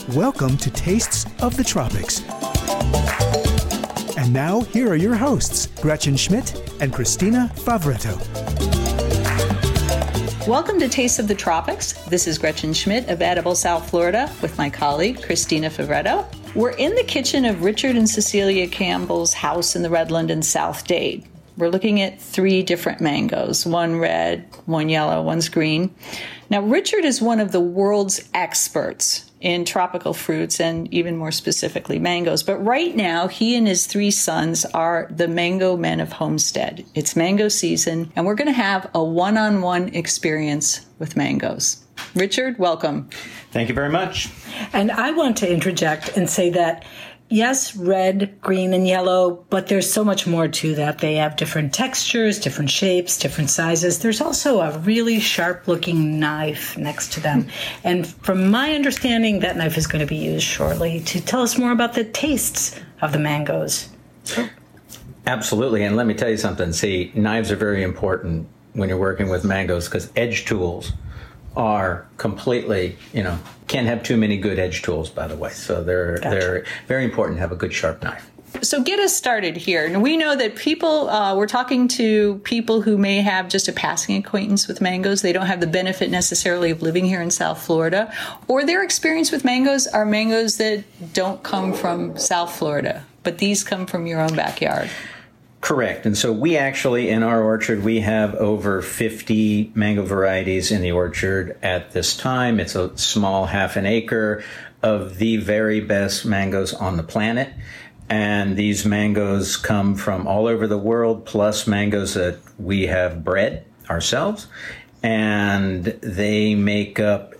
Welcome to Tastes of the Tropics. And now, here are your hosts, Gretchen Schmidt and Christina Favretto. Welcome to Tastes of the Tropics. This is Gretchen Schmidt of Edible South Florida with my colleague, Christina Favretto. We're in the kitchen of Richard and Cecilia Campbell's house in the Redland in South Dade. We're looking at 3 different mangoes, one red, one yellow, one's green. Now, Richard is one of the world's experts in tropical fruits and even more specifically mangoes. But right now, he and his 3 sons are the mango men of Homestead. It's mango season, and we're going to have a one-on-one experience with mangoes. Richard, welcome. Thank you very much. And I want to interject and say that, yes, red, green, and yellow, but there's so much more to that. They have different textures, different shapes, different sizes. There's also a really sharp-looking knife next to them. And from my understanding, that knife is going to be used shortly to tell us more about the tastes of the mangoes. Absolutely. And let me tell you something. See, knives are very important when you're working with mangoes because edge tools are completely, can't have too many good edge tools, by the way. So they're very important to have a good sharp knife. So get us started here. And we know that people, we're talking to people who may have just a passing acquaintance with mangoes. They don't have the benefit necessarily of living here in South Florida. Or their experience with mangoes are mangoes that don't come from South Florida, but these come from your own backyard. Correct. And so we actually, in our orchard, we have over 50 mango varieties in the orchard at this time. It's a small half an acre of the very best mangoes on the planet. And these mangoes come from all over the world, plus mangoes that we have bred ourselves. And they make up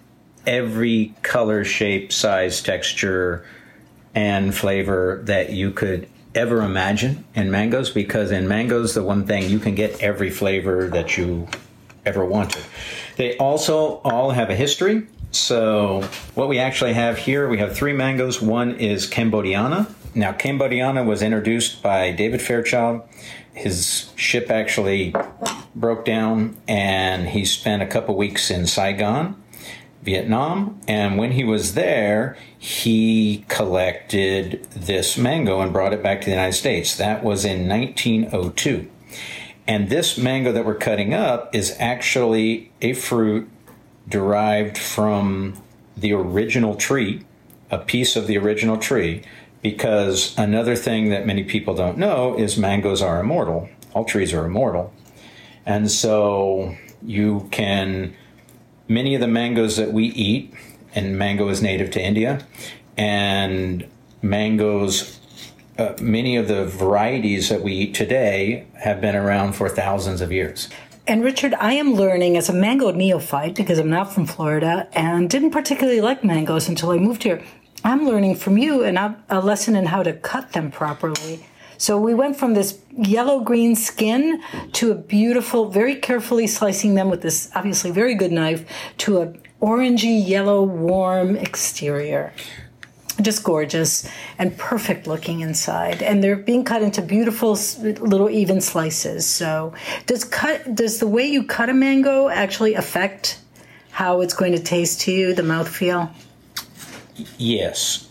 every color, shape, size, texture, and flavor that you could ever imagine in mangoes, because in mangoes, the one thing, you can get every flavor that you ever wanted. They also all have a history. So what we actually have here, we have 3 mangoes. One is Cambodiana. Now, Cambodiana was introduced by David Fairchild. His ship actually broke down, and he spent a couple weeks in Saigon, Vietnam, and when he was there, he collected this mango and brought it back to the United States. That was in 1902. And this mango that we're cutting up is actually a fruit derived from the original tree, a piece of the original tree, because another thing that many people don't know is mangoes are immortal. All trees are immortal. And so many of the mangoes that we eat, and mango is native to India, and mangoes, many of the varieties that we eat today have been around for thousands of years. And Richard, I am learning as a mango neophyte, because I'm not from Florida and didn't particularly like mangoes until I moved here. I'm learning from you a lesson in how to cut them properly. So we went from this yellow-green skin to a beautiful, very carefully slicing them with this obviously very good knife to an orangey, yellow, warm exterior. Just gorgeous and perfect looking inside. And they're being cut into beautiful little even slices. So does the way you cut a mango actually affect how it's going to taste to you, the mouthfeel? Yes.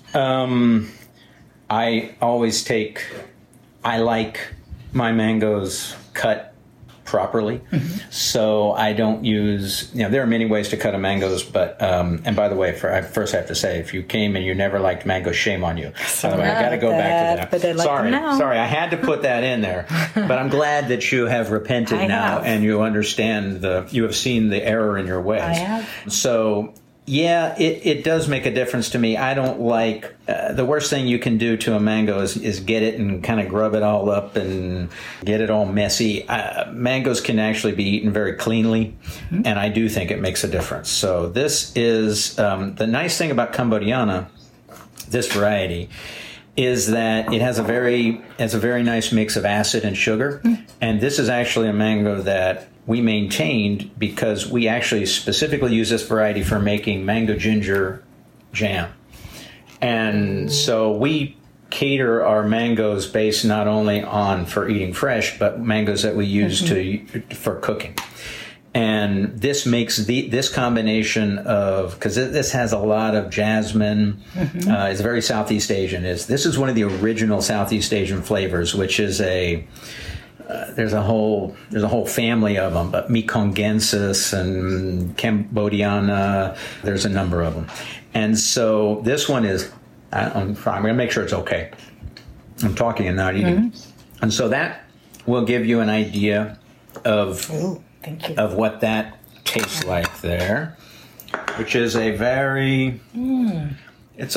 I like my mangoes cut properly. Mm-hmm. So I don't use, there are many ways to cut a mangoes, but, and by the way, first I have to say, if you came and you never liked mangoes, shame on you. By the way, I got to go back to that. But they like them now. Sorry, I had to put that in there. But I'm glad that you have repented now and you understand you have seen the error in your ways. I have. So, yeah, it does make a difference to me. I don't like, the worst thing you can do to a mango is get it and kind of grub it all up and get it all messy. Mangoes can actually be eaten very cleanly, and I do think it makes a difference. So this is, the nice thing about Cambodiana, this variety, is that it has a very nice mix of acid and sugar, and this is actually a mango that we maintained because we actually specifically use this variety for making mango ginger jam. And so we cater our mangoes based not only on for eating fresh, but mangoes that we use for cooking. And this makes this combination of, because this has a lot of jasmine, it's very Southeast Asian. This is one of the original Southeast Asian flavors, which is there's a whole family of them, but Mekongensis and Cambodiana, there's a number of them. And so this one is, I'm going to make sure it's okay. I'm talking and not eating. And so that will give you an idea of what that tastes like there, which is a very, it's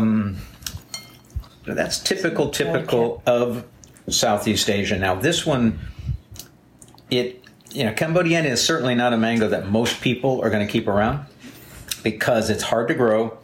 that's typical of Southeast Asia. Now this one, Cambodiana is certainly not a mango that most people are going to keep around because it's hard to grow.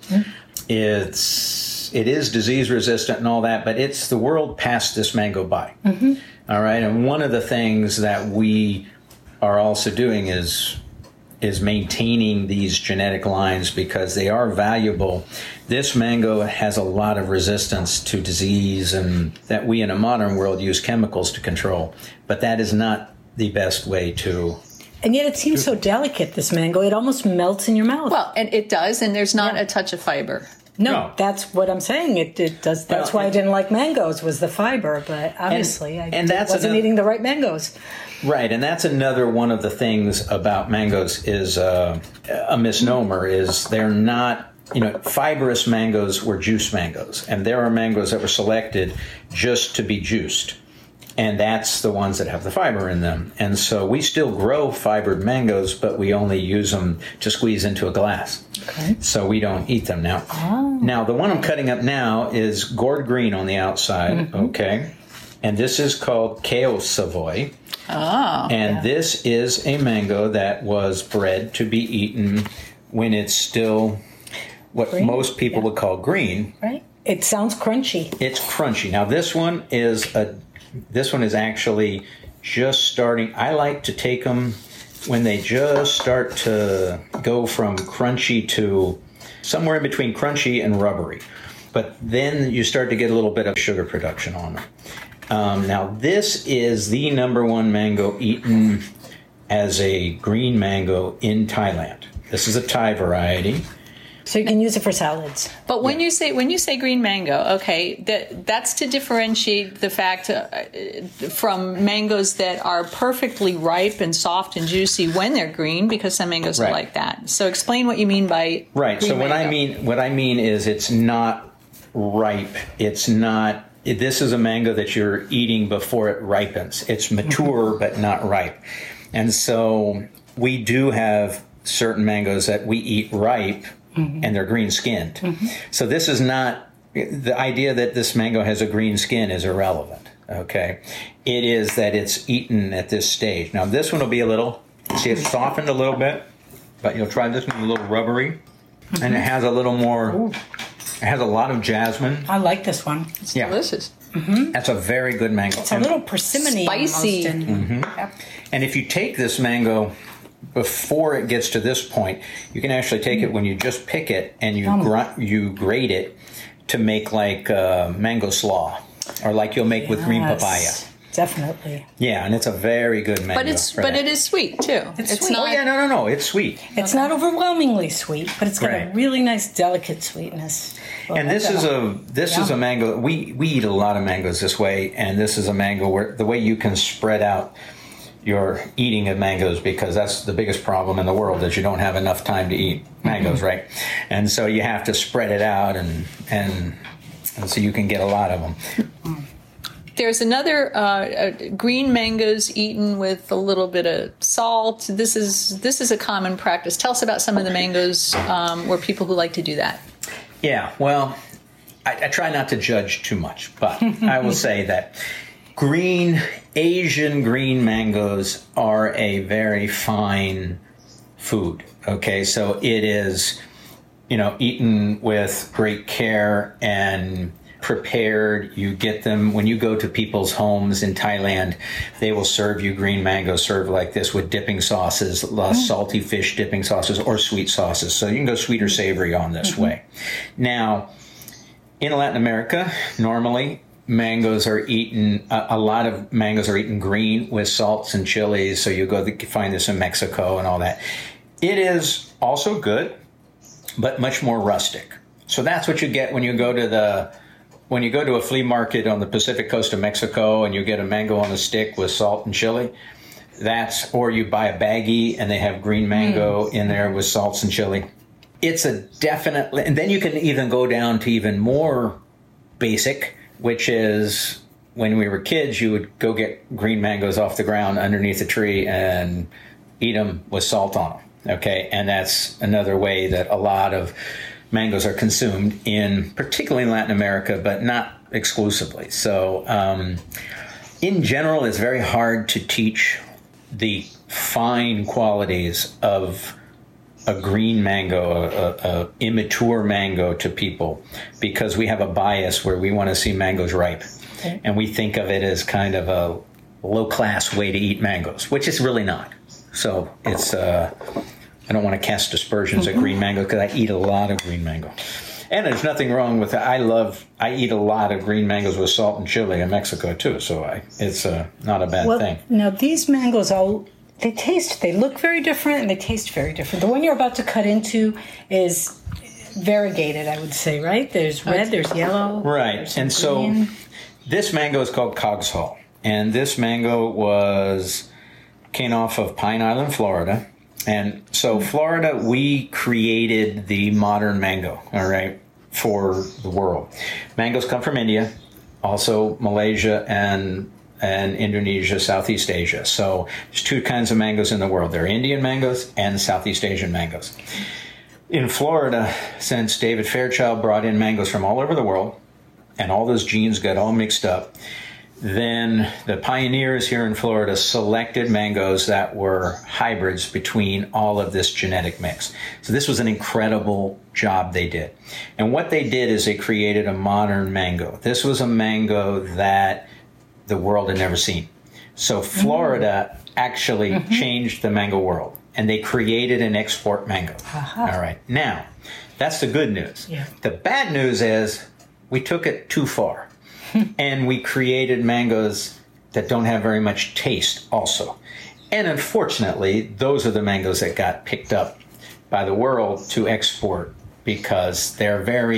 It is disease resistant and all that, but the world passed this mango by. All right, and one of the things that we are also doing is maintaining these genetic lines because they are valuable. This mango has a lot of resistance to disease, and that we in a modern world use chemicals to control, but that is not the best way to. And yet it seems so delicate, this mango. It almost melts in your mouth. Well, and it does, and there's not a touch of fiber. No, that's what I'm saying. It does. That's why I didn't like mangoes, was the fiber. But obviously, I wasn't eating the right mangoes. Right, and that's another one of the things about mangoes is a misnomer. Is they're not, fibrous mangoes were juice mangoes, and there are mangoes that were selected just to be juiced. And that's the ones that have the fiber in them. And so we still grow fibered mangoes, but we only use them to squeeze into a glass. Okay. So we don't eat them now. Oh. Now, the one I'm cutting up now is gourd green on the outside, okay? And this is called Keo Savoy. Oh. And this is a mango that was bred to be eaten when it's still what green? Most people would call green. Right. It sounds crunchy. It's crunchy. Now, this one is actually just starting. I like to take them when they just start to go from crunchy to somewhere in between crunchy and rubbery. But then you start to get a little bit of sugar production on them. Now, this is the #1 mango eaten as a green mango in Thailand. This is a Thai variety. So you can use it for salads. But when you say green mango, okay, that's to differentiate the fact from mangoes that are perfectly ripe and soft and juicy when they're green, because some mangoes are like that. So explain what you mean by right. So what I mean is it's not ripe. It's not. This is a mango that you're eating before it ripens. It's mature but not ripe, and so we do have certain mangoes that we eat ripe. And they're green skinned. So this is not, the idea that this mango has a green skin is irrelevant. Okay. It is that it's eaten at this stage. Now this one will be it's softened a little bit, but you'll try this one a little rubbery. And it has a little more, it has a lot of jasmine. I like this one. It's delicious. That's a very good mango. It's a little persimmon-y. Spicy. And if you take this mango before it gets to this point, you can actually take it when you just pick it and you grate it to make like mango slaw, or like you'll make with green papaya. Definitely. Yeah, and it's a very good mango. But it is sweet too. It's sweet. Not, no. It's sweet. It's not overwhelmingly sweet, but it's got a really nice, delicate sweetness. Well, and this is a mango. We eat a lot of mangoes this way, and this is a mango where the way you can spread out your eating of mangoes, because that's the biggest problem in the world, is you don't have enough time to eat mangoes, right? And so you have to spread it out, and so you can get a lot of them. There's another green mangoes eaten with a little bit of salt. This is a common practice. Tell us about some of the mangoes where people who like to do that. Yeah, well, I try not to judge too much, but I will say that Asian green mangoes are a very fine food. Okay, so it is, eaten with great care and prepared. You get them when you go to people's homes in Thailand. They will serve you green mango served like this with dipping sauces, salty fish dipping sauces, or sweet sauces. So you can go sweet or savory on this way. Now, in Latin America, normally mangoes are eaten, a lot of mangoes are eaten green with salts and chilies. So you find this in Mexico and all that. It is also good, but much more rustic. So that's what you get when you go to a flea market on the Pacific coast of Mexico and you get a mango on a stick with salt and chili. Or you buy a baggie and they have green mango in there with salts and chili. It's a definitely, and then you can even go down to even more basic, which is when we were kids, you would go get green mangoes off the ground underneath a tree and eat them with salt on them. Okay, and that's another way that a lot of mangoes are consumed particularly in Latin America, but not exclusively. So in general, it's very hard to teach the fine qualities of a green mango, a immature mango to people, because we have a bias where we want to see mangoes ripe. Okay. And we think of it as kind of a low-class way to eat mangoes, which it's really not. So it's, I don't want to cast aspersions at green mango because I eat a lot of green mango. And there's nothing wrong with that. I eat a lot of green mangoes with salt and chili in Mexico too, so it's not a bad thing. Now these mangoes they look very different and they taste very different. The one you're about to cut into is variegated, I would say, right? There's red, there's yellow. Right, and green. So this mango is called Coggeshall, and this mango came off of Pine Island, Florida. And so Florida, we created the modern mango, all right, for the world. Mangoes come from India, also Malaysia and Indonesia, Southeast Asia. So there's two kinds of mangoes in the world. There are Indian mangoes and Southeast Asian mangoes. In Florida, since David Fairchild brought in mangoes from all over the world, and all those genes got all mixed up, then the pioneers here in Florida selected mangoes that were hybrids between all of this genetic mix. So this was an incredible job they did. And what they did is they created a modern mango. This was a mango that the world had never seen. So Florida actually changed the mango world, and they created an export mango. All right. Now, that's the good news. Yeah. The bad news is we took it too far. And we created mangoes that don't have very much taste also. And unfortunately, those are the mangoes that got picked up by the world to export because they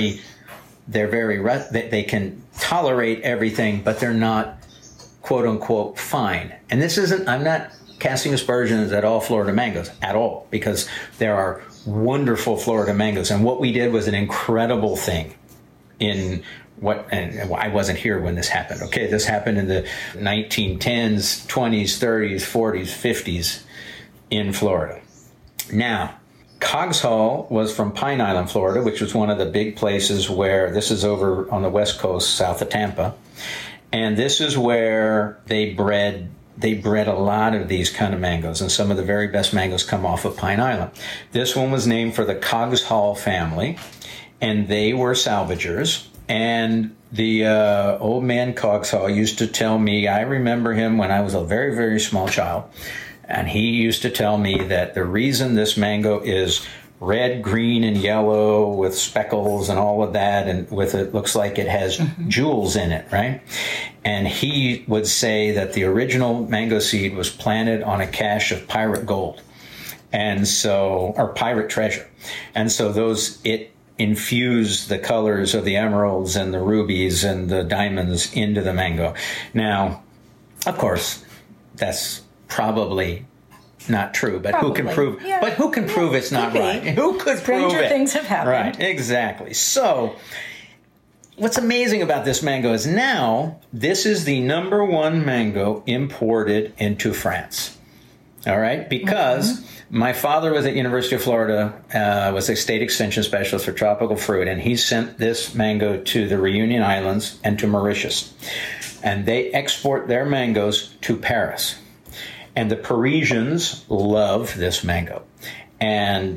can tolerate everything, but they're not quote unquote fine. And I'm not casting aspersions at all Florida mangoes at all, because there are wonderful Florida mangoes. And what we did was an incredible thing and I wasn't here when this happened. Okay, this happened in the 1910s, 20s, 30s, 40s, 50s in Florida. Now, Coggeshall was from Pine Island, Florida, which was one of the big places where, this is over on the west coast, south of Tampa, and this is where they bred a lot of these kind of mangoes, and some of the very best mangoes come off of Pine Island. This one was named for the Coggeshall family, and they were salvagers. And the old man Coggeshall used to tell me, I remember him when I was a very, very small child, and he used to tell me that the reason this mango is red, green, and yellow with speckles and all of that, and with it looks like it has jewels in it, right? And he would say that the original mango seed was planted on a cache of pirate gold, or pirate treasure. And so it infuse the colors of the emeralds and the rubies and the diamonds into the mango. Now, of course, that's probably not true, but who can prove? Yeah. But who can prove it's not right? Who could prove it? Stranger things have happened. Right, exactly. So, what's amazing about this mango is now this is the #1 mango imported into France. All right, because my father was at University of Florida, was a state extension specialist for tropical fruit, and he sent this mango to the Reunion Islands and to Mauritius. And they export their mangoes to Paris. And the Parisians love this mango. And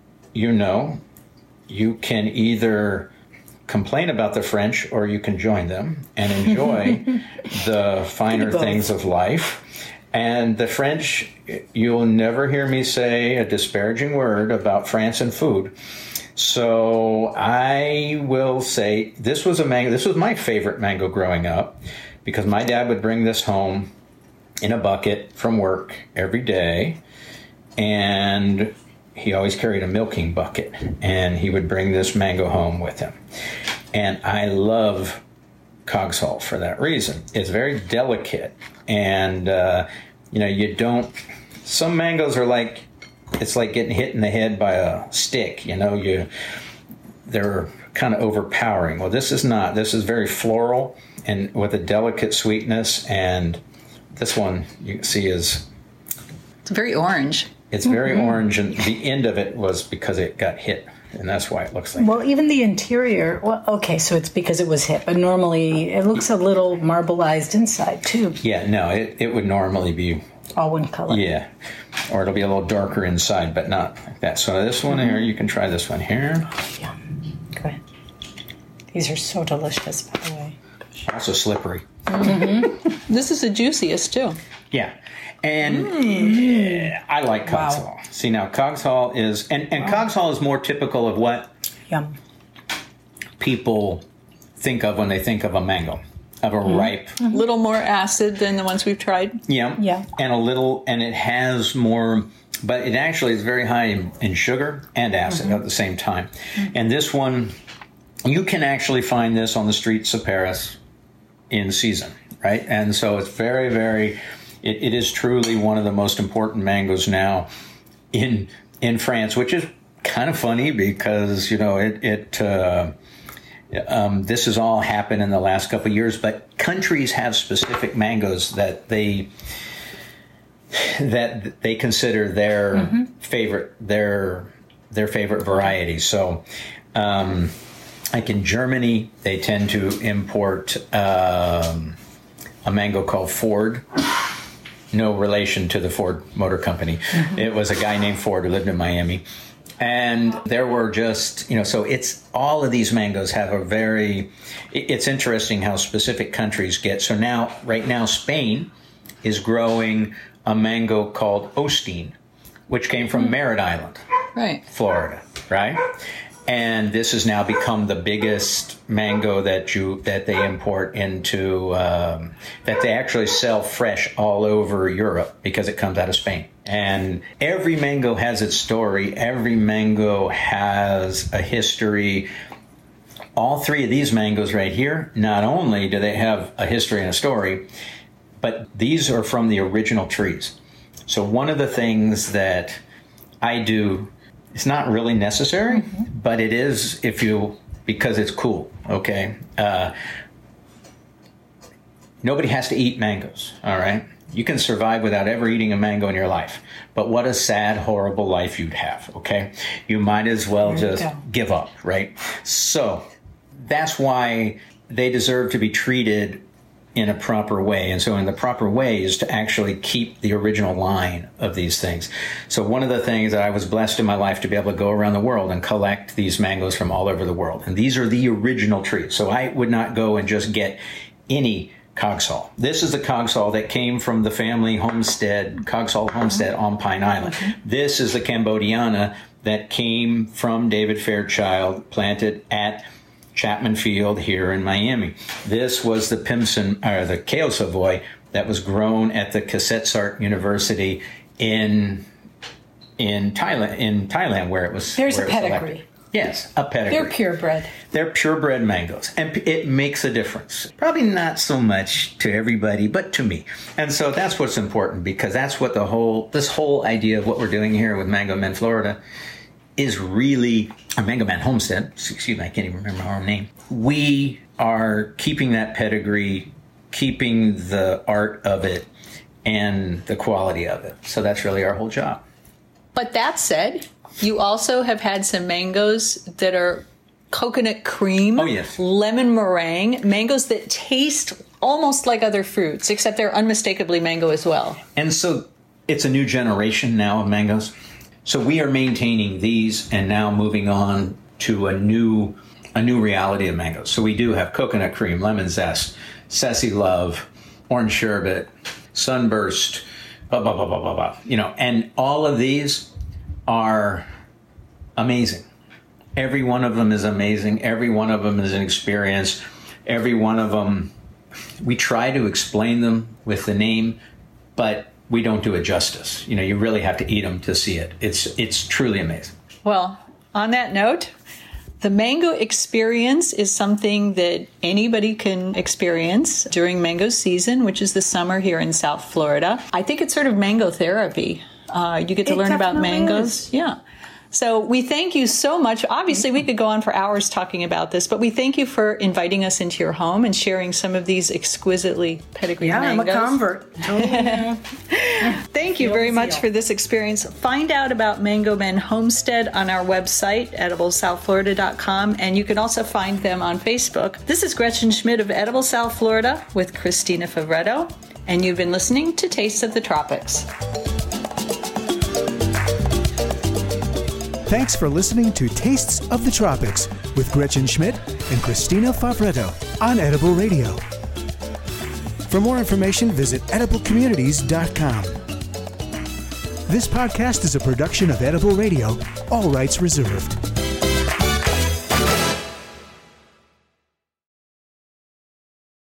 you can either complain about the French or you can join them and enjoy the finer things of life. And the French, you'll never hear me say a disparaging word about France and food. So I will say this was a mango. This was my favorite mango growing up because my dad would bring this home in a bucket from work every day. And he always carried a milking bucket. And he would bring this mango home with him. And I love Coggeshall for that reason. It's very delicate. And, you don't... Some mangoes are like... It's like getting hit in the head by a stick, they're kind of overpowering. Well, this is not. This is very floral and with a delicate sweetness. And this one you can see it's very orange. It's very orange, and the end of it was because it got hit, and that's why it looks like Well, even the interior, okay, so it's because it was hit, but normally it looks a little marbleized inside, too. Yeah, no, it would normally be... All one color. Yeah, or it'll be a little darker inside, but not like that. So this one here, you can try this one here. Yeah, go ahead. These are so delicious, by the way. Also slippery. This is the juiciest, too. Yeah. And I like Coggeshall. Wow. See, now Coggeshall is... And Coggeshall is more typical of what people think of when they think of a mango. Of a ripe... A little more acid than the ones we've tried. Yeah. And it has more... But it actually is very high in sugar and acid at the same time. And this one, you can actually find this on the streets of Paris in season, right? And so it's very, very... It is truly one of the most important mangoes now in France, which is kind of funny because, this has all happened in the last couple of years, but countries have specific mangoes that they consider their favorite varieties. So, like in Germany, they tend to import a mango called Ford. No relation to the Ford Motor Company. It was a guy named Ford who lived in Miami. And there were just, so it's all of these mangoes have it's interesting how specific countries get. So right now, Spain is growing a mango called Osteen, which came from Merritt Island, right, Florida, right? And this has now become the biggest mango that they import into, that they actually sell fresh all over Europe because it comes out of Spain. And every mango has its story. Every mango has a history. All three of these mangoes right here, not only do they have a history and a story, but these are from the original trees. So one of the things that I do, it's not really necessary, but it is because it's cool, okay? Nobody has to eat mangoes, all right? You can survive without ever eating a mango in your life. But what a sad, horrible life you'd have, okay? You might as well just give up, right? So that's why they deserve to be treated in a proper way. And so in the proper way is to actually keep the original line of these things. So one of the things that I was blessed in my life to be able to go around the world and collect these mangoes from all over the world. And these are the original trees. So I would not go and just get any Coggeshall. This is the Coggeshall that came from the family homestead, Coggeshall Homestead on Pine Island. This is the Cambodiana that came from David Fairchild, planted at Chapman Field here in Miami. This was the the Kale Savoy that was grown at the Kasetsart University in Thailand, where it was. There's a pedigree. Selected. Yes, a pedigree. They're purebred. They're purebred mangoes, and it makes a difference. Probably not so much to everybody, but to me. And so that's what's important, because that's what this whole idea of what we're doing here with Mango Men Florida is really a Mango Man Homestead. Excuse me, I can't even remember our name. We are keeping that pedigree, keeping the art of it, and the quality of it. So that's really our whole job. But that said, you also have had some mangoes that are coconut cream, lemon meringue, mangoes that taste almost like other fruits, except they're unmistakably mango as well. And so it's a new generation now of mangoes. So we are maintaining these and now moving on to a new reality of mangoes. So we do have coconut cream, lemon zest, Sassy Love, orange sherbet, sunburst, blah, blah, blah, blah, blah, blah. And all of these are amazing. Every one of them is amazing. Every one of them is an experience. Every one of them, we try to explain them with the name, but we don't do it justice. You really have to eat them to see it. It's truly amazing. Well, on that note, the mango experience is something that anybody can experience during mango season, which is the summer here in South Florida. I think it's sort of mango therapy. You get to learn about mangoes. Yeah. So we thank you so much. Obviously, we could go on for hours talking about this, but we thank you for inviting us into your home and sharing some of these exquisitely pedigreed mangoes. I'm a convert. Totally. Thank you very much for this experience. Find out about Mango Men Homestead on our website, ediblesouthflorida.com, and you can also find them on Facebook. This is Gretchen Schmidt of Edible South Florida with Christina Favretto, and you've been listening to Tastes of the Tropics. Thanks for listening to Tastes of the Tropics with Gretchen Schmidt and Christina Favretto on Edible Radio. For more information, visit ediblecommunities.com. This podcast is a production of Edible Radio, all rights reserved.